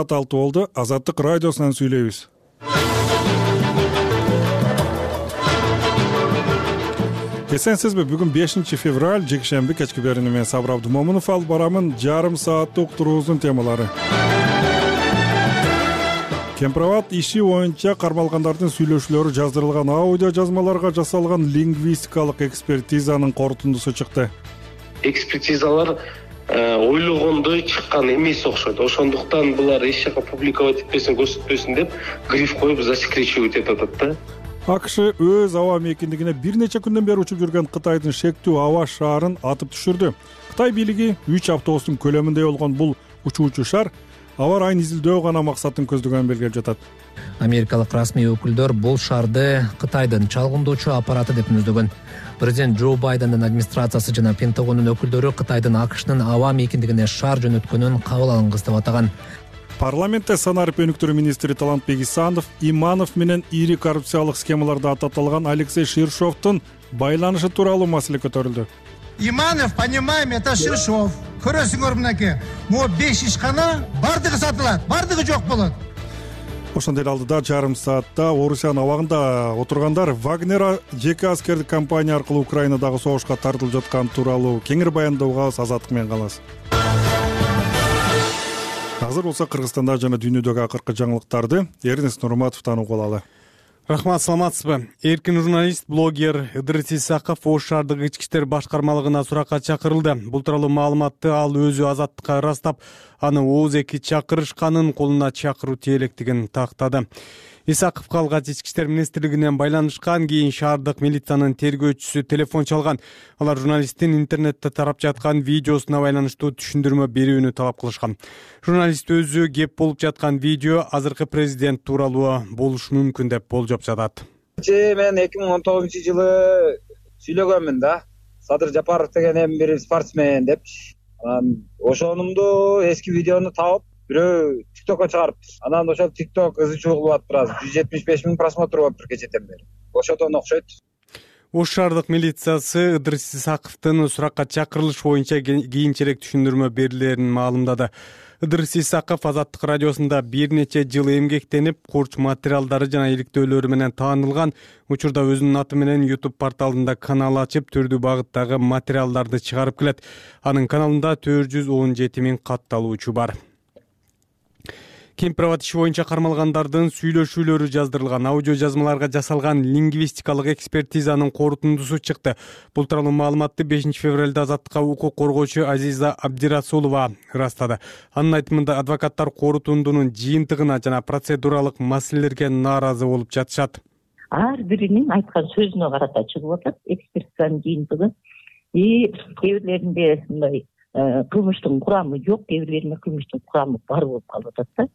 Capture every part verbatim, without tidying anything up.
алты болду. Азаттык радиосунан сүйлөйбүз. Эсенсизби, бүгүн бешинчи февраль, жекшемби, кечки берүүнү мен Сабыр Абдумомунов алып барамын. Жарым сааттык уктуруубуздун темалары. Кемпирабад иши боюнча кармалгандардын сүйлөшүүлөрү жаздырылган аудио жазмаларга жасалган лингвистикалык экспертизанын корутундусу чыкты. Экспертизалар ойлогондой чыккан эмес окшойт. Ошондуктан булар эч жака публиковать этпесин, көрсөтпөсүн деп гриф коюп засекречивать этип атат да. АКШ өз аба мейкиндигине бир нече күндөн бери учуп жүргөн Кытайдын шектүү аба шаарын атып түшүрдү. Кытай бийлиги үч автобустун көлөмүндө болгон бул учуучу шар аба райын изилдөө гана максатын көздөгөнүн белгилеп жатат. Америкалык расмий өкүлдөр бул шарды Кытайдын чалгындоочу аппараты деп мүздөгөн. Президент Джо Байдендин администрациясы жана Пентагондун өкүлдөрү Кытайдын АКШнын аба мейкиндигине шар жөнөткөнүн кабыл алынгыс деп атаган. Парламентте санарып өнүктүрүү министри Талантбек Исанов Иманов менен ири коррупциялык схемаларда ататылган Алексей Ширшовдун байланышы тууралуу маселе көтөрүлдү. Иманов, понимаем, это Ширшов. Көрөсүңөр мынакей. Могу беш ишкана бардыгы сатылат, бардыгы жок болот. Ошондой эле алдыда жарым саатта Орусиянын абагында отургандар Вагнер жеке аскердик компания аркылуу Украинадагы согушка тартылып жаткан тууралуу кеңири баяндоого Азаттык менен калабыз. Азыр болсо Кыргызстанда жана дүйнөдөгү акыркы жаңылыктарды Эрнест Нурматовдон угуп алалы. Рахмат, саламатсызбы? Эркин журналист, блогер Ыдырыс Исаков Ош шаардык ички иштер башкармалыгына суракка чакырылды. Бул тууралуу маалыматты ал өзү Азаттыкка ырастап, аны ооз эки чакырышканын колуна чакыруу тиелектигин тактады. Исаковго алгач ички иштер министрлигинен байланышкан, кийин шаардык милициянын тергөөчүсү телефон чалган. Алар журналисттин интернетте тарап жаткан видеосуна байланыштуу түшүндүрмө берүүнү талап кылышкан. Журналист өзү кеп болуп жаткан видео азыркы президент тууралуу болушу мүмкүн деп болжоп жатат. Мен эки миң он тогузунчу жылы сүйлөгөнмүн да. Садыр Жапаров деген эми бир спортсмен деп. Анан ошонумду эски видеону таап бирөө TikTokко чыгарыптыр. Анан ошол TikTok ызы чуугулуп атыптыр азыр. жүз жетимиш беш миң просмотр болуптур кечетен бери. Ошодон окшойт. Ош шаардык милициясы Ыдырыс Исаковдун суракка чакырылыш боюнча кийинчерээк түшүндүрмө берилерин маалымдады. Ыдырыс Исаков Азаттык радиосунда бир нече жыл эмгектенип, курч материалдары жана иликтөөлөрү менен таанылган. Учурда өзүнүн аты менен YouTube порталында канал ачып, түрдүү багыттагы материалдарды чыгарып келет. Анын каналында төрт жүз он жети миң катталуучу бар. Кемпирабад иши боюнча кармалгандардын сүйлөшүүлөрү жаздырылган аудио жазмаларга жасалган лингвистикалык экспертизанын корутундусу чыкты. Бул тууралуу маалыматты бешинчи февралда Азаттыкка укук коргоочу Азиза Абдирасулова ырастады. Анын айтымында адвокаттар корутундунун жыйынтыгына жана процедуралык маселелерге нааразы болуп жатышат. Ар биринин айткан сөзүнө карата чыгып атат экспертизанын жыйынтыгы. И кээ бирлеринде мындай кылмыштын курамы жок, кээ бирлеринде кылмыштын курамы бар болуп калып атат да.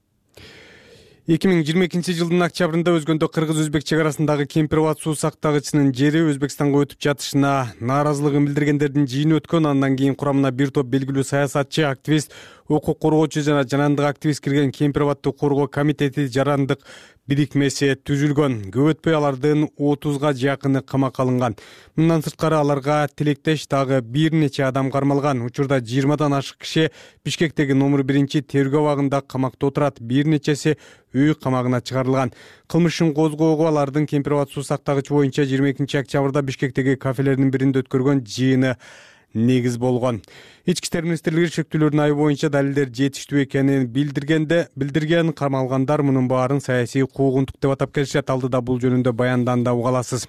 эки миң жыйырма экинчи жылдын октябрында өзгөндө кыргыз-өзбек чек арасындагы Кемпирабад суу сактагычынын жери Өзбекстанга өтүп жатышына нааразылыгын билдиргендердин жыйыны өткөн. Андан кийин курамына бир топ белгилүү саясатчы, активист, укук коргоочу жана жанандык активист кирген Кемпирабадды коргоо комитети жарандык бирикмеси түзүлгөн. Көп өтпөй алардын отузга жакыны камакка алынган. Мындан сырткары аларга тилектеш дагы бир нече адам кармалган. Учурда жыйырмадан ашык киши Бишкектеги номер биринчи тергөө абагында камакта отурат. Бир нечеси үй камагына чыгарылган. Кылмышын козгоого алардын Кемпирабад суу сактагычы боюнча жыйырма экинчи октябрда Бишкектеги кафелердин биринде өткөргөн жыйыны негиз болгон. Ички иштер министрлиги шектүүлөрдүн айы боюнча далилдер жетиштүү экенин билдиргенде билдирген кармалгандар мунун баарын саясий куугунтук деп атап келишет. Алдыда бул жөнүндө баянданды, уга аласыз.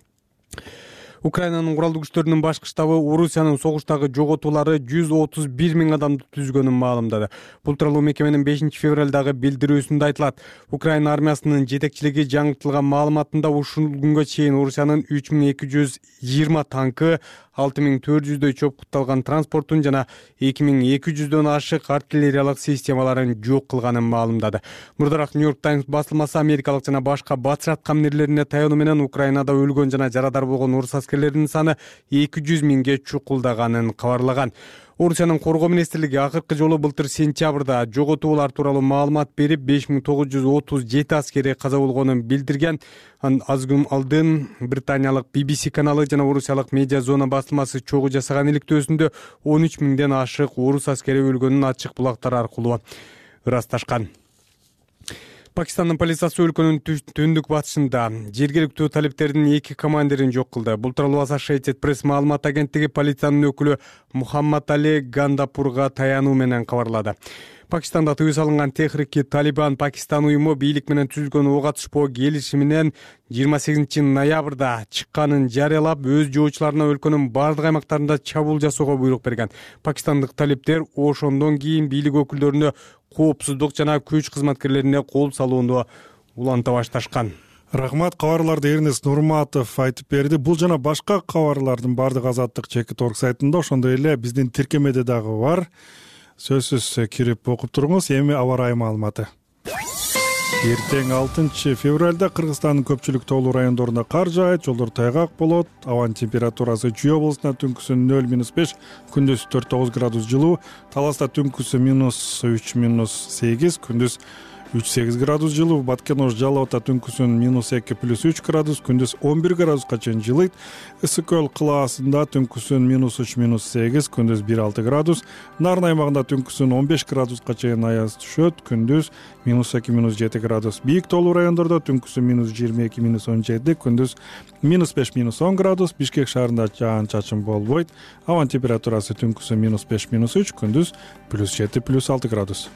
Украинанын куралдуу күчтөрүнүн башкы штабы Орусиянын согуштагы жоготуулары жүз отуз бир миң адамды түзгөнүн маалымдады. Бул тууралуу мекеменин бешинчи февралдагы билдирүүсүндө айтылат. Украина армиясынын жетекчилиги жаңыртылган маалыматында ушул күнгө чейин Орусиянын үч миң эки жүз жыйырма танкы, алты миң төрт жүздөй чопкутталган транспортун жана эки миң эки жүздөн ашык артиллериялык системаларын жок кылганын маалымдады. Мурдараак Нью-Йорк Таймс басылмасы америкалык жана башка батыш аткаминерлерине таянуу менен Украинада өлгөн жана жарадар болгон орус аскерлеринин саны эки жүз миңге чукулдаганын кабарлаган. Орусиянын коргоо министрлиги акыркы жолу былтыр сентябрда жоготуулар тууралуу маалымат берип, беш миң тогуз жүз отуз жети аскери каза болгонун билдирген. Аз күн алдын британиялык би би си каналы жана орусиялык Медиа Зона басылмасы чогуу жасаган иликтөөсүндө он үч миңден ашык орус аскери өлгөнүн ачык булактар аркылуу ырасташкан. Пакистандын полициясы өлкөнүн түндүк батышында жергиликтүү талиптердин эки командирин жок кылды. Бул тууралуу Associated Press маалымат агенттиги полициянын өкүлү Мухаммад Али Гандапурга таянуу менен кабарлады. Пакистанда тыюу салынган Техрики Талибан Пакистан уюму бийлик менен түзүлгөн ок атышпоо келишиминен жыйырма сегизинчи ноябрда чыкканын жарыялап, өз жоочуларына өлкөнүн бардык аймактарында чабуул жасоого буйрук берген. Пакистандык талиптер ошондон кийин бийлик өкүлдөрүнө коопсуздук жана күч кызматкерлерине кол салууну уланта башташкан. Рахмат, кабарларды Эрнест Нурматов айтып берди. Бул жана башка кабарлардын бардык Азаттык чекит орг сайтында, ошондой эле биздин тиркемеде дагы бар. Сөзсүз кирип окуп туруңуз. Эми аба ырайы маалыматы. Эртең алтынчы февралда Кыргызстандын көпчүлүк тоолуу райондорунда кар жаайт, жолдор тайгак болот. Абанын температурасы Чүй облусунда түнкүсү нөл минус беш, күндүз төрт тогуз градус жылуу. Таласта түнкүсү минус үч минус сегиз, күндүз үч сегиз градус жылуу. Баткен-Ош Жалал Абадта түнкүсүн минус эки плюс үч градус, күндүз он бир градуска чейин жылыйт. Ысык көл кылаасында түнкүсүн минус үч минус сегиз, күндүз бир алты градус. Нарын аймагында түнкүсүн он беш градуска чейин аяз түшөт, күндүз минус эки минус жети градус. Бийик тоолуу райондордо түнкүсү минус жыйырма эки минус он жети, күндүз минус беш минус он градус. Бишкек шаарында жаан чачын болбойт. Абанын температурасы түнкүсү минус беш минус үч, күндүз плюс жети плюс алты градус.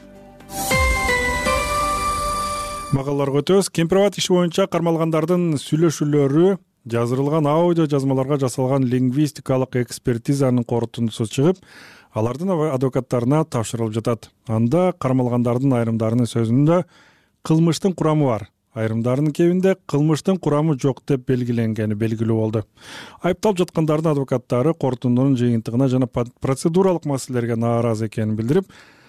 Магаларга өтөбүз. Кемпирабад иши боюнча кармалгандардын сүйлөшүүлөрү жаздырылган аудио жазмаларга жасалган лингвистикалык экспертизанын корутундусу чыгып, алардын адвокаттарына тапшырылып жатат. Анда кармалгандардын айрымдарынын сөзүндө кылмыштын курамы бар, айрымдарынын кебинде кылмыштын курамы жок деп белгиленгени белгилүү болду. Айыпталып жаткандардын адвокаттары корутундунун жыйынтыгына жана процедуралык маселелерге нааразы экенин билдирип,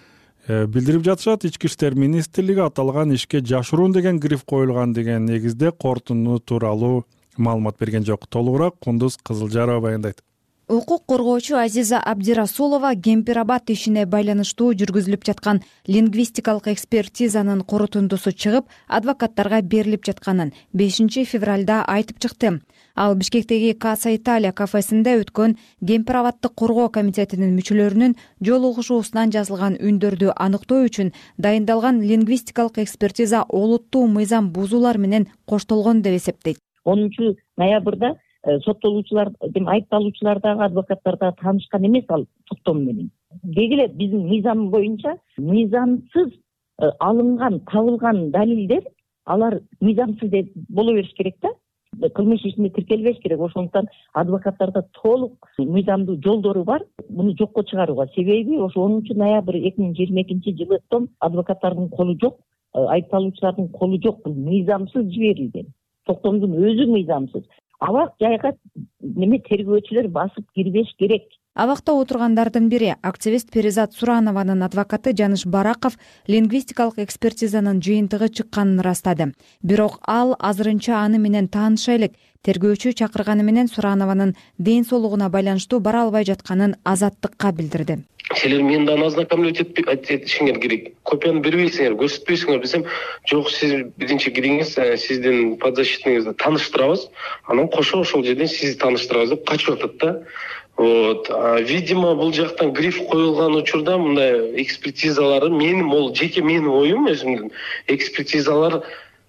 билдирип жатышат. Ички иштер министрлиги аталган ишке жашыруун деген гриф коюлган деген негизде корутунду тууралуу маалымат берген жок. Толугураак Кундуз Кызылжарова баяндайт. Укук коргоочу Азиза Абдирасулова Кемпирабад ишине байланыштуу жүргүзүлүп жаткан лингвистикалык экспертизанын корутундусу чыгып, адвокаттарга берилип жатканын бешинчи февралда айтып чыкты. Ал Бишкектеги Каса Италия кафесинде өткөн Кемпирабаддык коргоо комитетинин мүчөлөрүнүн жолугушуусунан жазылган үндөрдү аныктоо үчүн дайындалган лингвистикалык экспертиза олуттуу мыйзам бузуулар менен коштолгон деп эсептейт. онунчу ноябрда соттолуучулар, айыпталуучулар дагы адвокаттар дагы таанышкан эмес ал токтом менен. Дегиле биздин мыйзам боюнча мыйзамсыз алынган, табылган далилдер алар мыйзамсыз деп боло бериш керек да. Кылмыш ишинде тиркелбеш керек. Ошондуктан адвокаттарда толук мыйзамдуу жолдору бар муну жокко чыгарууга. Себеби ошо онунчу ноябрь эки миң жыйырма экинчи жылы адвокаттардын колу жок, айыпталуучулардын колу жок. Бул мыйзамсыз жиберилген. Токтомдун өзү мыйзамсыз. Абак жайга неме тергөөчүлөр басып кирбеш керек. Абакта отургандардын бири активист Перизат Суранованын адвокаты Жаныш Бараков лингвистикалык экспертизанын жыйынтыгы чыкканын ырастады. Бирок ал азырынча аны менен тааныша элек. Тергөөчү чакырганы менен Суранованын ден соолугуна байланыштуу бара албай жатканын Азаттыкка билдирди. Силер мени да ознакомлять этишиңер керек. Копияны бербейсиңер, көрсөтпөйсүңөр десем, жок, сиз биринчи кириңиз, сиздин подзащитныйыңызды тааныштырабыз, анан кошо ошол жерден сизди тааныштырабыз деп качып атат да. Вот, видимо, бул жактан гриф коюлган учурда мындай экспертизалары менин, могул жеке менин оюм өзүмдүн экспертизалар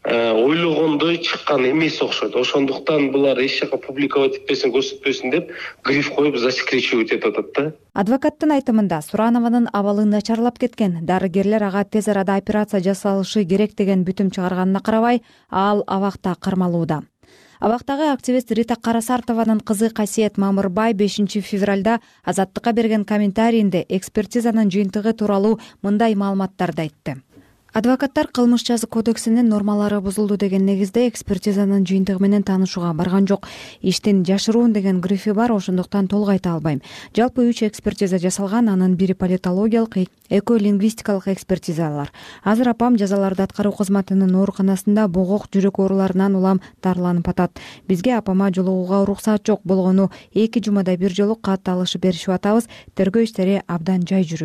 ойлогондой чыккан эмес окшойт. Ошондуктан булар эч жака публиковать этпесин, көрсөтпөсүн деп гриф коюп засекречивать этип атат да. Адвокаттын айтымында Суранованын абалы начарлап кеткен, дарыгерлер ага тез арада операция жасалышы керек деген бүтүм чыгарганына карабай, ал абакта кармалууда. Абактагы активист Рита Карасартованын кызы Касиет Мамырбай бешинчи февралда Азаттыкка берген комментарийинде экспертизанын жыйынтыгы тууралуу мындай маалыматтарды айтты. Адвокаттар кылмыш жаза кодексинин нормалары бузулду деген негизде экспертизанын жыйынтыгы менен таанышууга барган жок. Иштин жашыруун деген грифи бар, ошондуктан толук айта албайм. Жалпы үч экспертиза жасалган, анын бири политологиялык, экөө лингвистикалык экспертизалар. Азыр апам жазаларды аткаруу кызматынын ооруканасында богок жүрөк ооруларынан улам дарыланып атат. Бизге апама жолугууга уруксат жок болгону эки жумада бир жолу кат алышып беришип атабыз. Тергөө иштери абдан жай жүрүүдө.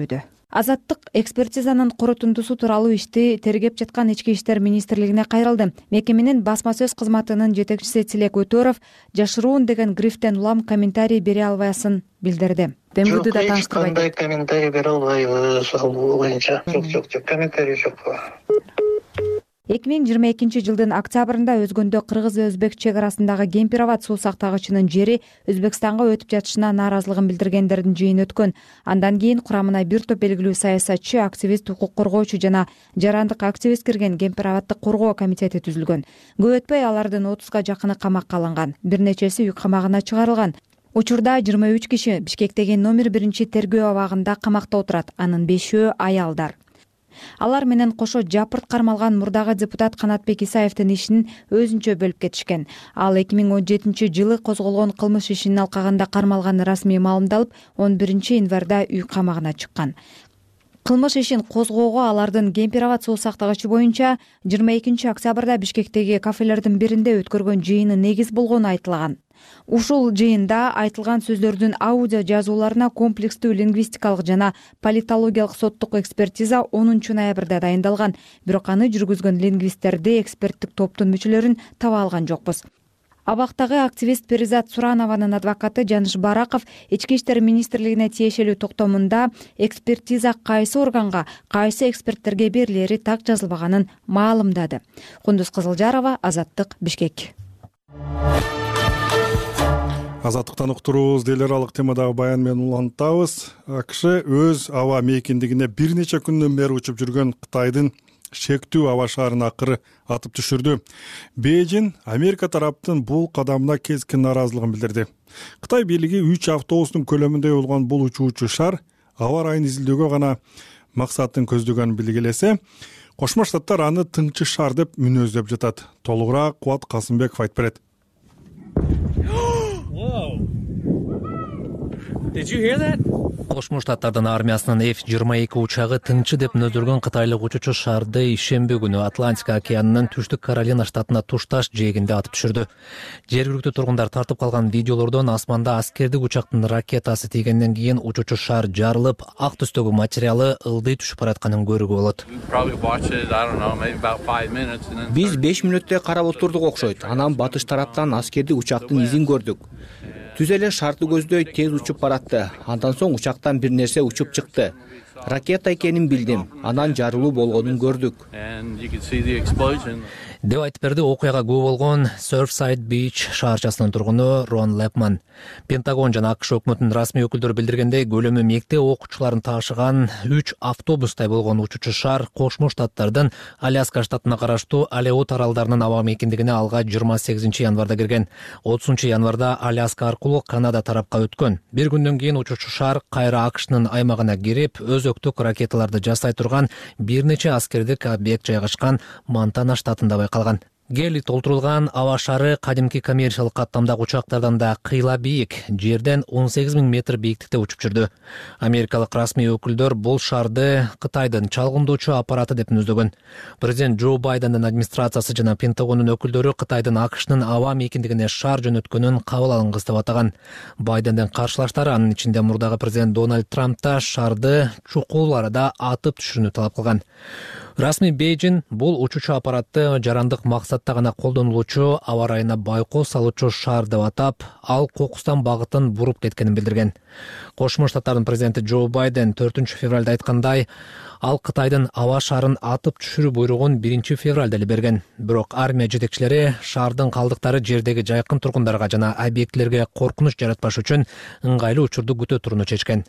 Азаттык экспертизанын корутундусу тууралуу ишти тергеп жаткан Ички иштер министрлигине кайрылды. Мекеменин басма сөз кызматынын жетекчиси Тилек Өтөров жашыруун деген грифтен улам комментарий бере албасын билдирди. Жок, эч кандай комментарий бере албайбыз ал боюнча. Жок, жок, жок, комментарий жок. эки миң жыйырма экинчи жылдын октябрында өзгөндө кыргыз-өзбек чек арасындагы Кемпир-Абад суу сактагычынын жери Өзбекстанга өтүп жатышына нааразылыгын билдиргендердин жыйыны өткөн. Андан кийин курамына бир топ белгилүү саясатчы, активист, укук коргоочу жана жарандык активист кирген Кемпир-Абадды коргоо комитети түзүлгөн. Көп өтпөй алардын отузга жакыны камакка алынган, бир нечеси үй камагына чыгарылган. Учурда жыйырма үч киши Бишкектеги номер биринчи тергөө абагында камакта отурат, анын бешөө аялдар. Алар менен кошо жапырт кармалган мурдагы депутат Канатбек Исаевдин ишин өзүнчө бөлүп кетишкен. Ал эки миң он жетинчи жылы козголгон кылмыш ишинин алкагында кармалганы расмий маалымдалып, он биринчи январда үй камагына чыккан. Кылмыш ишин козгоого алардын Кемпир-Абад суу сактагычы боюнча жыйырма экинчи октябрда Бишкектеги кафелердин биринде өткөргөн жыйыны негиз болгону айтылган. Ушул жыйында айтылган сөздөрдүн аудио жазууларына комплекстүү лингвистикалык жана политологиялык соттук экспертиза онунчу ноябрда дайындалган. Бирок аны жүргүзгөн лингвисттерди эксперттик топтун мүчөлөрүн таба алган жокпуз. Абактагы активист Перизат Суранованын адвокаты Жаныш Бараков Ички иштер министрлигине тиешелүү токтомунда экспертиза кайсы органга, кайсы эксперттерге берилери так жазылбаганын маалымдады. Кундуз Кызылжарова, Азаттык, Бишкек. Азаттыктан уктурубуз. Делер алык темадагы баян менен улантабыз. АКШ өз аба мейкиндигине бир нече күндөн бери учуп жүргөн Кытайдын шектүү аба шаарын акыры атып түшүрдү. Бейжин Америка тараптын бул кадамына keskin нааразылыгын билдирди. Кытай бийлиги үч автобустун көлөмүндөй болгон бул учуучу шар аба ырайын изилдөөгө гана максатын көздөгөнүн билгилесе, Кошмо Штаттар аны тыңчы шар деп мүнөздөп жатат. Толугураак Кубат Касымбеков айтып берет. Did you hear that? Кошмо Штаттардын армиясынын эф жыйырма эки учагы тыңчы деп нөзөлгөн кытайлык учуучу шарды ишемби күнү Атлантика океанынын Түштүк Каролина штатына тушташ жээгинде атып түшүрдү. Жергиликтүү тургундар тартып калган видеолордон асманда аскердик учактын ракетасы тийгенден кийин учуучу шар жарылып, ак түстөгү материалы ылдый түшүп баратканын көрүүгө болот. Биз беш мүнөттөй карап отурдук окшойт. Анан батыш тараптан аскердик учактын изин көрдүк. Түз эле шарды көздөй тез учуп баратты. Андан соң учактан бир нерсе учуп чыкты. Ракета экенин билдим. Анан жарылуу болгонун көрдүк. Деп айтып берди окуяга күбө болгон Surfside Beach шаарчасынын тургуну Рон Лепман. Пентагон жана АКШ өкмөтүнүн расмий өкүлдөрү билдиргендей, көлөмү мектеп окуучуларын таашыган үч автобустай болгон учуучу шар Кошмо Штаттардын Аляска штатына караштуу Алеут аралдарынын аба мейкиндигине алга жыйырма сегизинчи январда кирген. отузунчу январда Аляска аркылуу Канада тарапка өткөн. Бир күндөн кийин учуучу шар кайра АКШнын аймагына кирип, өзөктүк ракеталарды жасай турган бир нече аскердик объект жайгашкан Монтана штатында байкалган. Гели толтурулган аба шары кадимки коммерциялык каттамдагы учактардан да кыйла бийик, жерден он сегиз миң метр бийиктикте учуп жүрдү. Америкалык расмий өкүлдөр бул шарды Кытайдын чалгындоочу аппараты деп мүнөздөгөн. Президент Джо Байдендин администрациясы жана Пентагондун өкүлдөрү Кытайдын АКШнын аба мейкиндигине шар жөнөткөнүн кабыл алынгыс деп атаган. Байдендин каршылаштары, анын ичинде мурдагы президент Дональд Трамп да шарды чукул арада атып түшүрүүнү талап кылган. Расмий Бейжин бул учуучу аппаратты жарандык максатта гана колдонулуучу аба ырайына байкоо салуучу шар деп атап, ал кокустан багытын буруп кеткенин билдирген. Кошмо Штаттардын президенти Джо Байден төртүнчү февралда айткандай, ал Кытайдын аба шарын атып түшүрүү буйругун биринчи февралда эле берген. Бирок армия жетекчилери шардын калдыктары жердеги жайкын тургундарга жана объектилерге коркунуч жаратпаш үчүн ыңгайлуу учурду күтө турууну чечкен.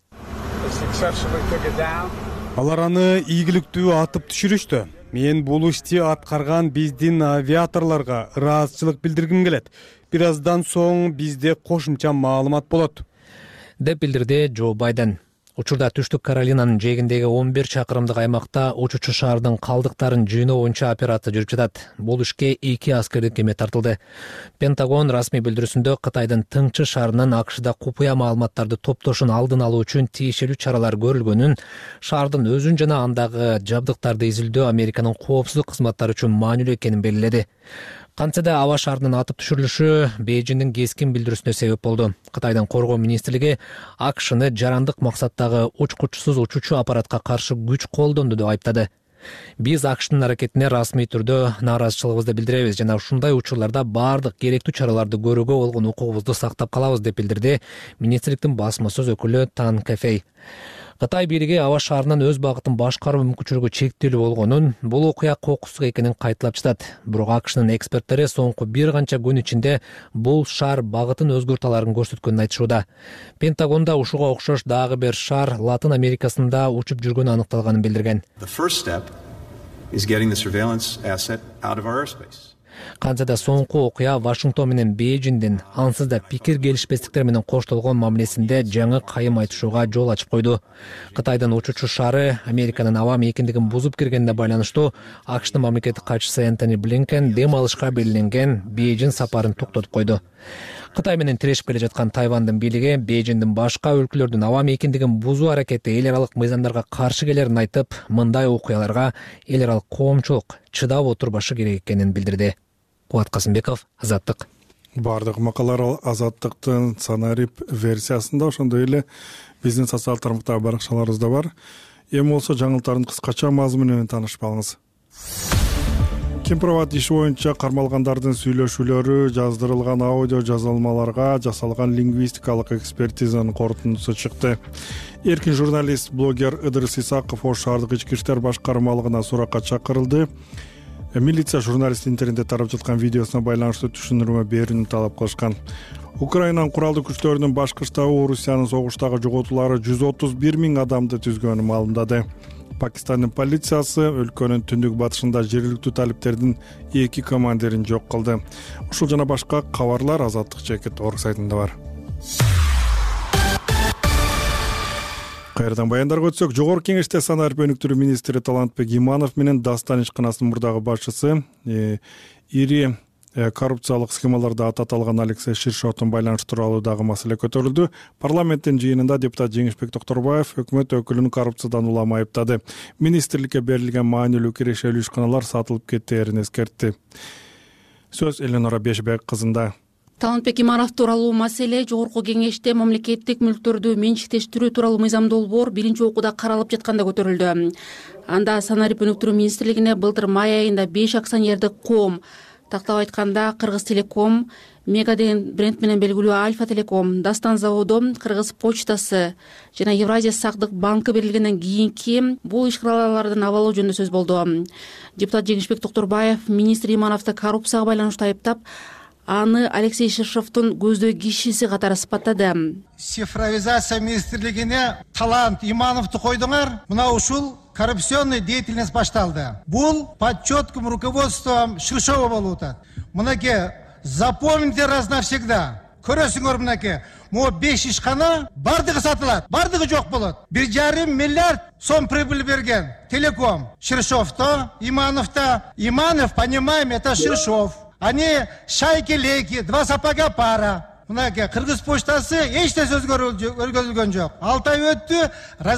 Алар аны ийгиликтүү атып түшүрүштү. Мен бул ишти аткарган биздин авиаторлорго ыраазычылык билдиргим келет. Бир аздан соң бизде кошумча маалымат болот, деп билдирди Джо Байден. Учурда Түштүк Каролинанын жээгиндеги он бир чакырымдык аймакта учуучу шаардын калдыктарын жыйноо боюнча операция жүрүп жатат. Бул ишке эки аскердик кеме тартылды. Пентагон расмий билдирүүсүндө Кытайдын тыңчы шаарынын АКШда купуя маалыматтарды топтошун алдын алуу үчүн тиешелүү чаралар көрүлгөнүн, шаардын өзүн жана андагы жабдыктарды изилдөө Американын коопсуздук кызматтары үчүн маанилүү экенин белгиледи. Кантсе да аба шаарынын атып түшүрүлүшү Бейжиңдин кескин билдирүүсүнө себеп болду. Кытайдын коргоо министрлиги АКШны жарандык максаттагы учкучсуз учуучу аппаратка каршы күч колдонду деп айыптады. Биз АКШнын аракетине расмий түрдө нааразычылыгыбызды билдиребиз жана ушундай учурларда баардык керектүү чараларды көрүүгө болгон укугубузду сактап калабыз деп билдирди министрликтин басма сөз өкүлү Тан Кэфэй. Кытай бийлиги аба шаарынын өз багытын башкаруу мүмкүнчүлүгү чектелүү болгонун, бул окуя кокустук экенин кайталап жатат. Бирок АКШнын эксперттери соңку бир канча күн ичинде бул шаар багытын өзгөртө аларын көрсөткөнүн айтышууда. Пентагонда ушуга окшош дагы бир шаар Латын Америкасында учуп жүргөнү аныкталганын билдирген. Кантсе да соңку окуя Вашингтон менен Бейжиңдин ансыз да пикир келишпестиктер менен коштолгон мамилесинде жаңы кайым айтышууга жол ачып койду. Кытайдын учуучу шаары Американын аба мейкиндигин бузуп киргенине байланыштуу АКШнын мамлекеттик катчысы Энтони Блинкен дем алышка белгиленген Бейжиң сапарын токтотуп койду. Кытай менен тирешип келе жаткан Тайвандын бийлиги Бейжиңдин башка өлкөлөрдүн аба мейкиндигин бузуу аракети эл аралык мыйзамдарга каршы келерин айтып, мындай окуяларга эл аралык коомчулук чыдап отурбашы керек экенин билдирди. Кубат Касымбеков, Азаттык. Бардык макалалар Азаттыктын санарип версиясында, ошондой эле биздин социалдык тармактагы баракчаларыбызда бар. Эми болсо жаңылыктардын кыскача мазмуну менен таанышып алыңыз. Кемпирабад иши боюнча кармалгандардын сүйлөшүүлөрү жаздырылган аудио жазылмаларга жасалган лингвистикалык экспертизанын корутундусу чыкты. Эркин журналист, блогер Ыдырыс Исаков Ош шаардык ички иштер башкармалыгына суракка чакырылды. Милиция журналист интернетте тарап жаткан видеосуна байланыштуу түшүндүрмө берүүнү талап кылышкан. Украинанын куралдуу күчтөрүнүн башкы штабы Орусиянын согуштагы жоготуулары жүз отуз бир миң адамды түзгөнүн маалымдады. Пакистандын полициясы өлкөнүн түндүк батышында жергиликтүү талиптердин эки командирин жок кылды. Ушул жана башка кабарлар Азаттык Чекит орг сайтында бар. Кайрадан баяндарга өтсөк, Жогорку Кеңеште санарип өнүктүрүү министри Талантбек Иманов менен Дастан ишканасынын мурдагы башчысы ири коррупциялык схемаларды ататалган Алексей Ширшовдун байланышы тууралуу дагы маселе көтөрүлдү. Парламенттин жыйынында депутат Жеңишбек Токторбаев өкмөт өкүлүн коррупциядан улам айыптады. Министрликке берилген маанилүү кирешелүү ишканалар сатылып кетээрин эскертти. Сөз Эленора Бешбек кызында. Талантбек Иманов тууралуу маселе Жогорку Кеңеште мамлекеттик мүлктөрдү менчиктештирүү тууралуу мыйзам долбоор биринчи окууда каралып жатканда көтөрүлдү. Анда санарип өнүктүрүү министрлигине былтыр май айында беш акционердик коом, тактап айтканда Кыргыз Телеком, Мега деген бренд менен белгилүү Альфа Телеком, Дастан заводу, Кыргыз почтасы жана Евразия сактык банкы берилгенден кийинки бул ишканалардын абалы жөнүндө сөз болду. Депутат Жеңишбек Токторбаев министр Имановду коррупцияга байланыштуу айыптап, аны Алексей Ширшовдун көздөй кишиси катары сыпаттады. Цифровизация министрлигине Талант Имановду койдуңар, мына ушул коррупционный деятельность башталды. Бул под четким руководством Ширшова болуп атат. Мынакей, запомните раз навсегда. Көрөсүңөр мынакей, могу беш ишкана бардыгы сатылат, бардыгы жок болот. бир жарым миллиард сом прибыль берген Телеком. Ширшовто, Имановто. Иманов, понимаем, это Ширшов. Они шайки-лейки, два сапога пара. Мынакей, Кыргыз почтасы эч нерсе өзгөрүлгөн жок. алты ай өттү,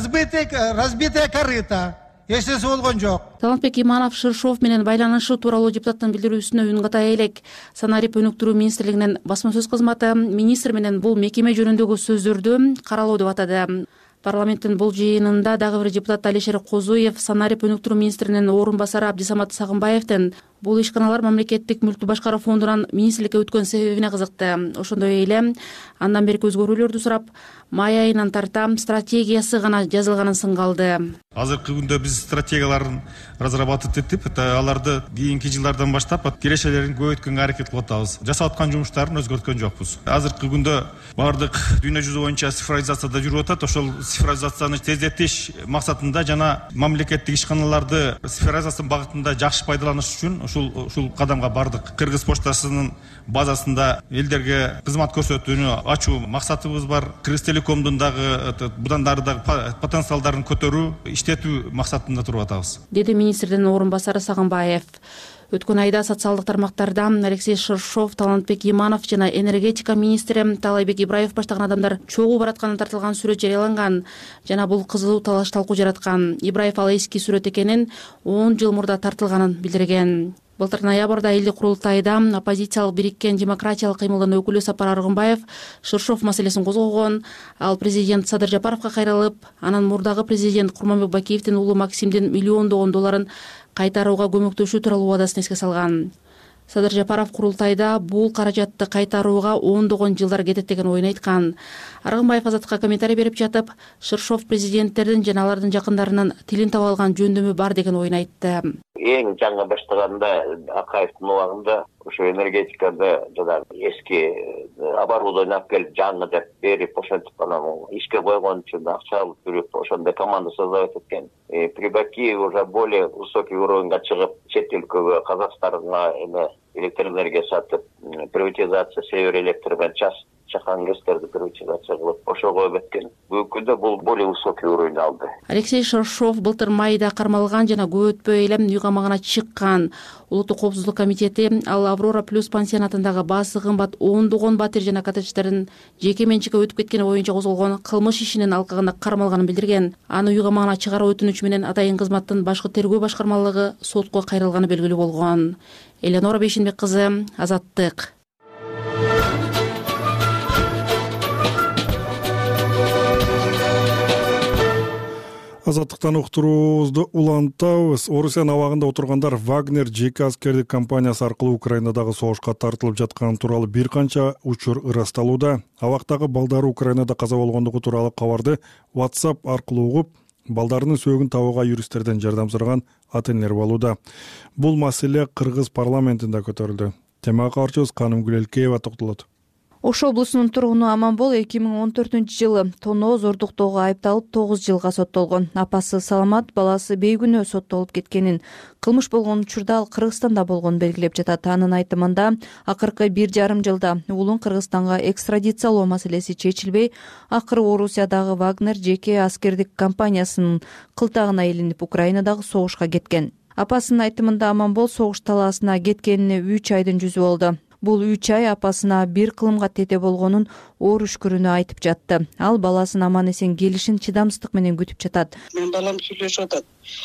разбитая корыто. Эч нерсе болгон жок. Талантбек Иманов Ширшов менен байланышы тууралуу депутаттын билдирүүсүнө үн ката элек. Санарип өнүктүрүү министрлигинин басма сөз кызматы министр менен бул мекеме жөнүндөгү сөздөрдү каралоо деп атады. Парламенттин бул жыйынында дагы бир депутат Алишер Козуев санарип өнүктүрүү министринин орун басары Абдисамат Сагынбаевдин бул ишканалар мамлекеттик мүлктү башкаруу фондунан министрликке өткөн себебине кызыкты. Ошондой эле андан берки өзгөрүүлөрдү сурап, май айынан тарта стратегиясы гана жазылганын сынга алды. Азыркы күндө биз стратегияларын разрабатывать этип, аларды кийинки жылдардан баштап кирешелерин көбөйткөнгө аракет кылып атабыз. Жасап аткан жумуштарын өзгөрткөн жокпуз. Азыркы күндө бардык дүйнө жүзү боюнча цифровизацияда жүрүп атат. Ошол цифровизацияны тездетиш максатында жана мамлекеттик ишканаларды цифровизациянын багытында жакшы пайдаланыш үчүн ушул ушул кадамга бардык. Кыргыз почтасынын базасында элдерге кызмат көрсөтүүнү ачуу максатыбыз бар. Кыргыз Телекомдун дагы будан дары дагы потенциалдарын көтөрүү, иштетүү максатында туруп атабыз. Деди министрдин орун басары Сагынбаев. Өткөн айда социалдык тармактарда Алексей Ширшов, Талантбек Иманов жана энергетика министри Талайбек Ибраев баштаган адамдар чогуу баратканы тартылган сүрөт жарыяланган жана бул кызуу талаш талкуу жараткан. Ибраев ал эски сүрөт экенин он жыл мурда тартылганын билдирген. былтыр ноябрда элдик курултайда оппозициялык бириккен демократиялык кыймылдын өкүлү Сапар Аргынбаев Шыршов маселесин козгогон. Ал президент Садыр Жапаровго кайрылып, анан мурдагы президент Курманбек Бакиевдин уулу Максимдин миллиондогон долларын кайтарууга көмөктөшүү тууралуу убадасын эске салган. Садыр Жапаров курултайда бул каражатты кайтарууга ондогон жылдар кетет деген оюн айткан. Аргынбаев Азаттыкка комментарий берип жатып, Шыршов президенттердин жана алардын жакындарынын тилин таба алган жөндөмү бар деген оюн айтты. Эң жаңы баштаганда Акаевдин убагында ошо энергетикада жана эски оборудование алып келип жаңы деп берип ошентип анан ишке койгон үчүн акча алып жүрүп ошондой команда создавать эткен. При Бакиеве уже более высокий уровеньга чыгып, чет өлкөгө Казакстанга эме электроэнергия сатып, приватизация Север электр менен час чакан гэстерди приватизация кылып ошого өткен. Бүгүнкү күндө бул более высокий уровень алды. Алексей Шыршов былтыр майда кармалган жана көп өтпөй эле үй камагына чыккан. Улуттук коопсуздук комитети ал Аврора плюс пансионатындагы баасы кымбат ондогон батир жана коттедждердин жеке менчикке өтүп кеткени боюнча козголгон кылмыш ишинин алкагында кармалганын билдирген. Аны үй камагына чыгаруу өтүнүчү менен Атайын кызматтын башкы тергөө башкармалыгы сотко кайрылганы белгилүү болгон. Эленора Бейшенбек кызы, Азаттык. Азаттыктан уктуруубузду улантабыз. Орусиянын абагында отургандар Вагнер жеке аскердик компаниясы аркылуу Украинадагы согушка тартылып жатканы тууралуу бир канча учур ырасталууда. Абактагы балдары Украинада каза болгондугу тууралуу кабарды WhatsApp аркылуу угуп, балдарынын сөөгүн табууга юристтерден жардам сураган ата-энелер болууда. Бул маселе Кыргыз парламентинде көтөрүлдү. Темага кабарчыбыз Канымгүл Элкеева токтолот. Ош облусунун тургуну Аманбол эки миң он төртүнчү жылы тоноо зордуктоого айыпталып тогуз жылга соттолгон. Апасы Саламат баласы бейгүнөө соттолуп кеткенин, кылмыш болгон учурда ал Кыргызстанда болгонун белгилеп жатат. Анын айтымында акыркы бир жарым жылда уулун Кыргызстанга экстрадициялоо маселеси чечилбей, акыры Орусиядагы Вагнер жеке аскердик компаниясынын кылтагына илинип Украинадагы согушка кеткен. Апасынын айтымында Аманбол согуш талаасына кеткенине үч айдын жүзү болду. Бул үч ай апасына бир кылымга тете болгонун оор үшкүрүнө айтып жатты. Ал баласын аман эсен келишин чыдамсыздык менен күтүп жатат. Мен балам сүйлөшүп атат.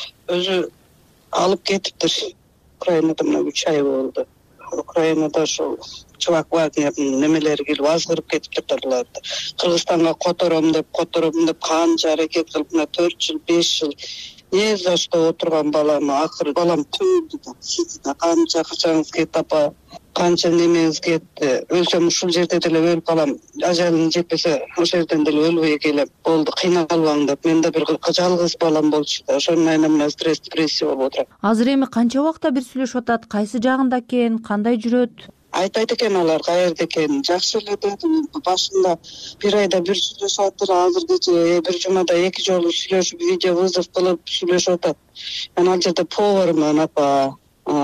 Өзү алып кетиптир. Украинада мына үч ай болду. Украинада ошол Чувак Вагнердин немелери келип азгырып кетиптир буларды. Кыргызстанга котором деп, котором деп канча аракет кылып, мына төрт жыл, беш жыл не за что отурган балам акыры балам түндү да, сиз да канча акчаңыз кетти апа, канча немеңиз кетти. Өлсөм ушул жерде деле өлүп калам. Ажалым жетпесе ошол жерден деле өлбөй келем. Болду, кыйналбаң деп. Мен да бир жалгыз балам болчу да. Ошонун айынан менен стресс, депрессия болуп отурат. Азыр эми канча убакта бир сүйлөшүп атат? Кайсы жагында экен? Кандай жүрөт? Айтайт экен алар каерде экенин. Жакшы эле дедим. Башында бир айда бир сүйлөшүп атыр. Азыркыча бир жумада эки жолу сүйлөшүп, видео вызов кылып сүйлөшүп атат. Мен ал жерде повармын апа.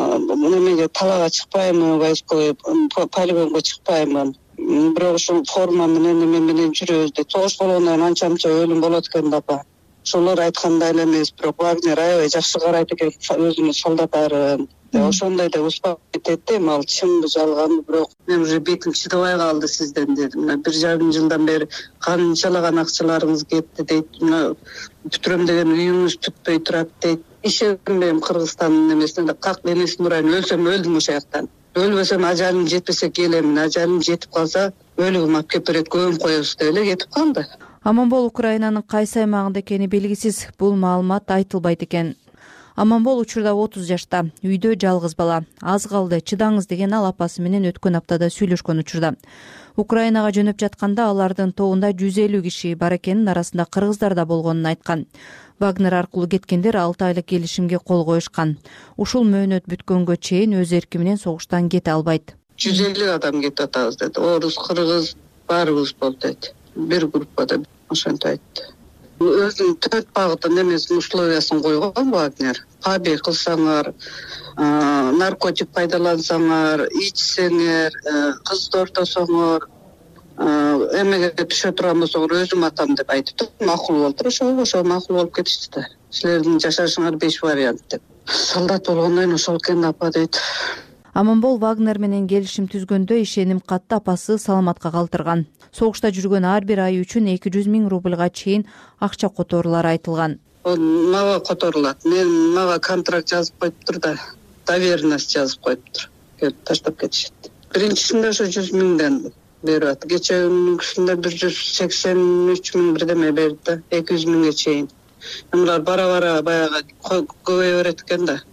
Немеге талаага чыкпаймын, войсковой полигонго чыкпаймын. Бирок ушул форма менен неме менен жүрөбүз дейт. Согуш болгондон кийин анча-мынча өлүм болот экен да апа. Ошолор айткандай эле эмес, бирок Вагнер аябай жакшы карайт экен өзүнүн солдаттарын. Ошондой да успокоить этти, ал чынбы жалганбы, бирок мен уже бетим чыдабай калды сизден дедим. Мына бир жарым жылдан бери канчалаган акчаларыңыз кетти дейт. Мына бүтүрөм деген үйүңүз бүтпөй турат дейт. Ишенбейм Кыргызстандын немесине, как энесин урайын, өлсөм өлдүм ошол жактан. Өлбөсөм ажалым жетпесе келемин, ажалым жетип калса өлүгүм алып келип берет, көмүп коебуз деп эле кетип калды. Аманбол Украинанын кайсы аймагында экени белгисиз. Бул маалымат айтылбайт экен. Аманбол учурда отуз жашта, үйдө жалгыз бала. Аз калды, чыдаңыз деген ал апасы менен өткөн аптада сүйлөшкөн учурда. Украинага жөнөп жатканда алардын тобунда жүз элүү киши бар экенин, арасында кыргыздар да болгонун айткан. Вагнер аркылуу кеткендер алты айлык келишимге кол коюшкан. Ушул мөөнөт бүткөнгө чейин өз эрки менен согуштан кете албайт. жүз элүү адам кетип атабыз деди. Орус, кыргыз баарыбыз болду деди. Бир группада ошентип айтты. Өзүнүн төрт багытын эмесин условиясын койгон Вагнер. Побег кылсаңар, наркотик пайдалансаңар, ичсеңер, кыз тортосоңор, эмеге түшө турган болсоңор өзүм атам деп айтыптыр. Макул болду. Ошо ошо макул болуп кетишти да. Силердин жашашыңар беш вариант деп. Солдат болгондон кийин ошол экен апа дейт. Аманбол Вагнер менен келишим түзгөндө ишеним катты апасы Саламатка калтырган. Согушта жүргөн ар бир ай үчүн эки жүз миң рубльга чейин акча которуулары айтылган. Мага которулат. Мен мага контракт жазып коюптур да. доверенность жазып коюптур, келип таштап кетишет. Биринчисинде ошо жүз миңден берип атат. Кечеүнкүсүндө бир жүз сексен үч миң бирдеме берди да, эки жүз миңге чейин. Мулар бара бара баягы көбөйө берет экен да.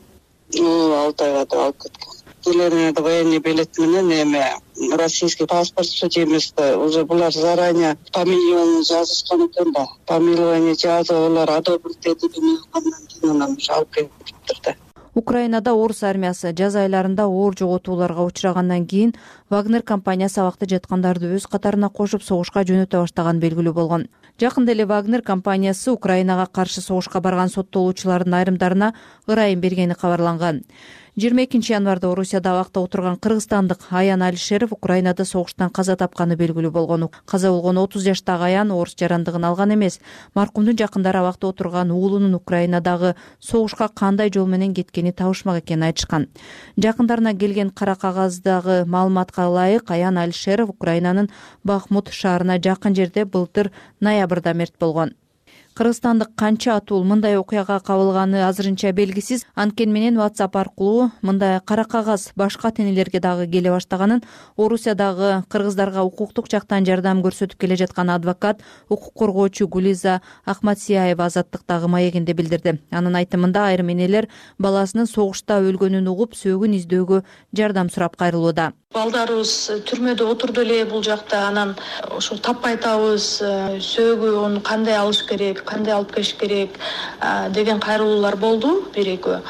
Алтайга да алып кеткен. Келеринде военный билет менен эме российский паспорт судимости уже булар заранее помилование жазышкан экен да. Помилование жазып алар одобрить этип андан кийин анан алып кетиптир да. Украинада орус армиясы жаз айларында оор жоготууларга учрагандан кийин Вагнер компаниясы абакта жаткандарды өз катарына кошуп согушка жөнөтө баштаган белгилүү болгон. Жакында эле Вагнер компаниясы Украинага каршы согушка барган соттолуучулардын айрымдарына ырайым бергени кабарланган. жыйырма экинчи январда Орусияда абакта отурган кыргызстандык Аян Алишеров Украинада согуштан каза тапканы белгилүү болгон. Каза болгон отуз жаштагы Аян орус жарандыгын алган эмес. Маркумдун жакындары абакта отурган уулунун Украинадагы согушка кандай жол менен кеткени табышмак экенин айтышкан. Жакындарына келген кара кагаздагы маалыматка ылайык Аян Алишеров Украинанын Бахмут шаарына жакын жерде былтыр ноябрда мерт болгон. Кыргызстандык канча атуул мындай окуяга кабылганы азырынча белгисиз. Анткени менен WhatsApp аркылуу мындай кара кагаз башка тенелерге дагы келе баштаганын Орусиядагы кыргыздарга укуктук жактан жардам көрсөтүп келе жаткан адвокат, укук коргоочу Гулиза Ахматсияева Азаттыктагы маегинде билдирди. Анын айтымында айрым энелер баласынын согушта өлгөнүн угуп сөөгүн издөөгө жардам сурап кайрылууда. Балдарыбыз түрмөдө отурду эле бул жакта, анан ошо таппай атабыз, сөөгү onu кандай алыш керек, кандай алып келиш керек деген кайрылуулар болду бир экөө.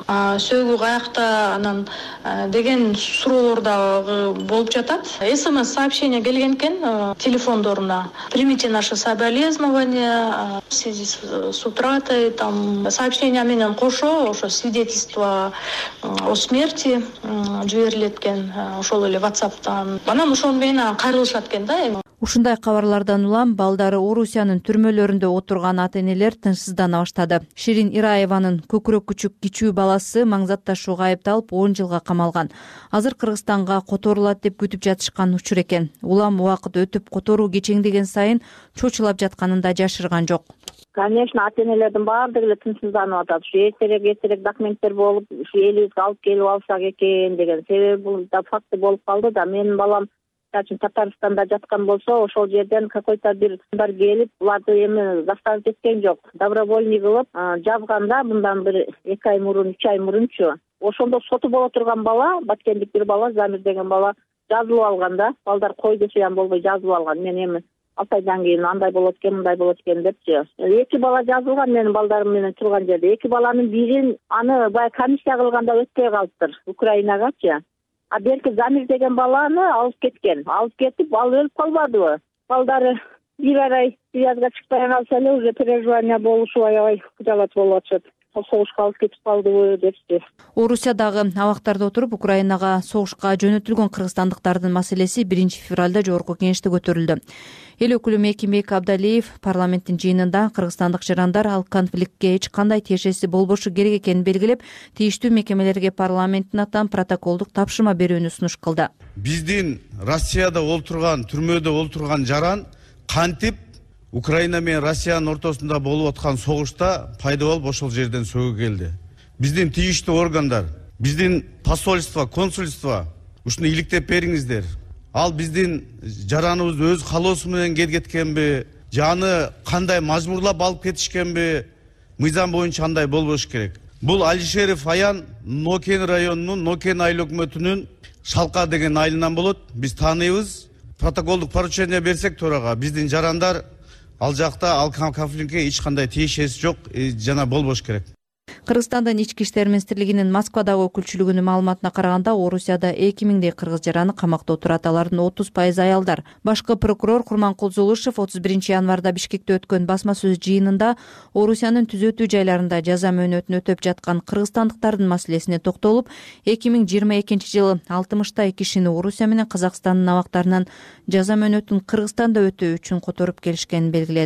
Сөөгү каякта анан деген суроолор дагы болуп жатат. СМС сообщение келген экен телефондоруна. Примите наше соболезнования в связи с утратой, там сообщение менен кошо ошо свидетельство о смерти жиберилет экен. Ошол эле WhatsApp'тан. Анан ошону менен кайрылышат экен да. Ушундай кабарлардан улам балдары Орусиянын түрмөлөрүндө отурган ата-энелер тынчсыздана баштады. Ширин Ираеванын көкүрөк күчүк кичүү баласы маңзат ташууга айыпталып он жылга камалган. Азыр Кыргызстанга которулат деп күтүп жатышкан учур экен. Улам убакыт өтүп которуу кечеңдеген сайын чочулап жатканын да жашырган жок. Конечно, ата-энелердин баардыгы эле тынчсызданып атат. Ушу эртерээк эртерээк документтер болуп, ушу элибизге алып келип алсак экен деген. Себеби бул да факты болуп калды да. Менин балам Тачын Татарстанда жаткан болсо, ошол жерден какой-то бир бар келип, буларды эми заставить эткен жок. Добровольный кылып жазганда мындан бир эки ай мурун, үч ай мурунчу. Ошондо соту боло турган бала, баткендик бир бала, Замир деген бала жазылып алган да. Балдар кой десе ham болбой жазылып алган. Мен эми алты айдан кийин андай болот экен, мындай болот экен депчи. Эки бала жазылган менин балдарым менен турган жерде. Эки баланын бирин аны бай комиссия кылганда өтпөй калыптыр Украинагачы. А берки Замир деген баланы алып кеткен. Алып кетип, ал өлүп калбадыбы? Балдары бир ай связга чыкпай калса эле уже переживание болушу аябай жалат болуп атышат. Согушка алып кетип калдыбы депчи. Орусиядагы абактарда отуруп Украинага согушка жөнөтүлгөн кыргызстандыктардын маселеси биринчи февралда жогорку кеңеште көтөрүлдү. Эл өкүлү Мекимбек Абдалиев парламенттин жыйынында кыргызстандык жарандар ал конфликтке эч кандай тиешеси болбошу керек экенин белгилеп, тийиштүү мекемелерге парламенттин атынан протоколдук тапшырма берүүнү сунуш кылды. Биздин Россияда олтурган, түрмөдө олтурган жаран кантип Украина менен Россиянын ортосунда болуп аткан согушта пайда болуп ошол жерден сөөгү келди. Биздин тийиштүү органдар, биздин посольство, консульство ушуну иликтеп бериңиздер. Ал биздин жараныбыз өз калоосу менен кеткенби, жаны кандай мажбурлап алып кетишкенби, мыйзам боюнча андай болбош керек. Бул Алишеров Аян Нокен районунун Нокен айыл өкмөтүнүн Шалка деген айылынан болот. Биз тааныйбыз. Протоколдук поручение берсек төрага, биздин жарандар ал жакта ал конфликтке эч кандай тиешеси жок, жана болбош керек. Кыргызстандын ички иштер министрлигинин Москвадагы өкүлчүлүгүнүн маалыматына караганда, Орусияда эки миңдей кыргыз жараны камакта отурат. Алардын отуз пайызы аялдар. Башкы прокурор Курманкул Зулушев отуз биринчи январда Бишкекте өткөн басма сөз жыйынында Орусиянын түзөтүү жайларында жаза мөөнөтүн өтөп жаткан кыргызстандыктардын маселесине токтолуп, эки миң жыйырма экинчи жылы алтымыштай кишини Орусия менен Казакстандын абактарынан жаза мөөнөтүн Кыргызстанда өтөө үчүн которуп келишкенин белгиледи.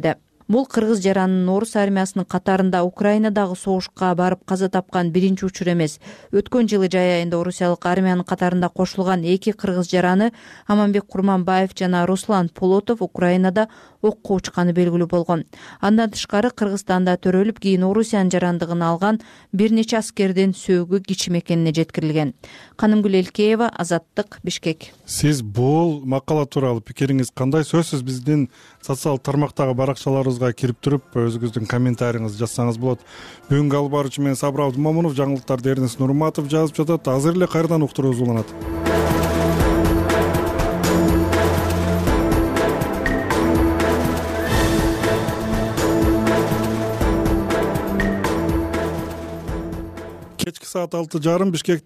Бул кыргыз жаранынын орус армиясынын катарында Украинадагы согушка барып каза тапкан биринчи учур эмес. Өткөн жылы жай айында орусиялык армиянын катарында кошулган эки кыргыз жараны Аманбек Курманбаев жана Руслан Полотов Украинада окко учканы белгилүү болгон. Андан тышкары Кыргызстанда төрөлүп, кийин Орусиянын жарандыгын алган бир нече аскердин сөөгү кичим экенине жеткирилген. Канымгүл Элкеева, Азаттык, Бишкек. Сиз бул макала тууралуу пикириңиз кандай? Сөзсүз биздин социалдык тармактагы баракчаларыбызга кирип туруп, өзүңүздүн комментарийиңизди жазсаңыз болот. Бүгүнкү алып баруучу мен Сабыр Абдымомунов, жаңылыктарды Эрнес Нурматов жазып жатат. Азыр эле кайрадан уктуруубуз уланат. Кечки саат алты жарым Бишкек